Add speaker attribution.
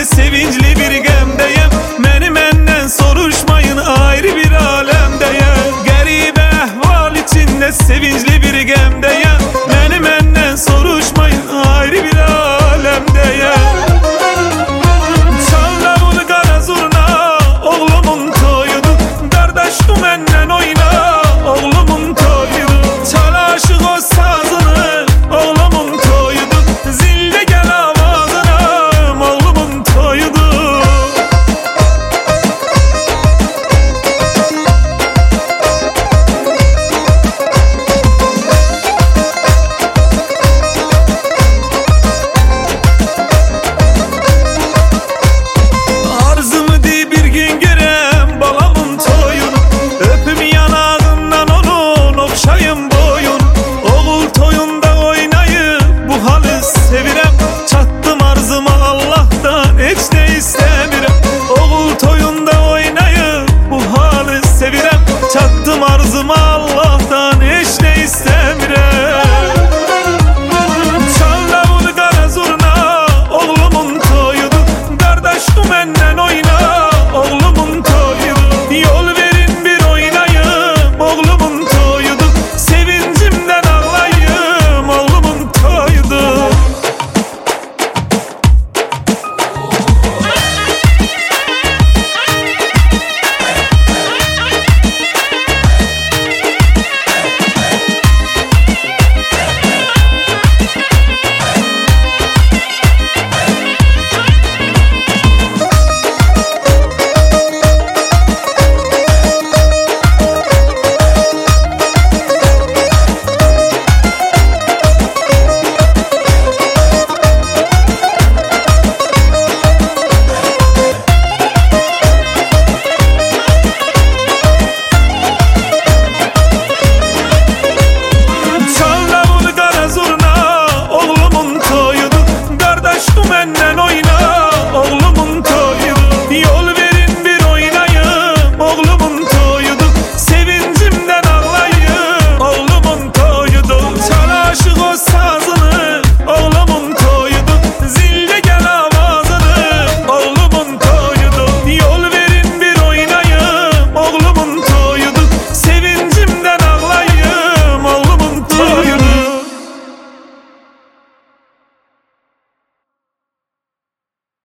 Speaker 1: içinde sevinçli bir gemdeyim. Beni menden soruşmayın, ayrı bir alemdeyim. Garibe ahval içinde sevinçli bir gemdeyim. Beni menden soruşmayın, ayrı bir alemdeyim. Çal davul kara zurna, oğlumun toyudur. Kardeş tu menden oyna, oğlumun toyudur. Çal aşık o sazını, oğlumun toyudur. Zilde gel avazına, oğlumun toyudur. Arzımı di bir gün görem balamın toyunu. Öpüm yanağından onun, okşayım boyun. Oğul toyunda oynayıp bu halı sevirem. Çattım arzıma Allah'tan, hiç de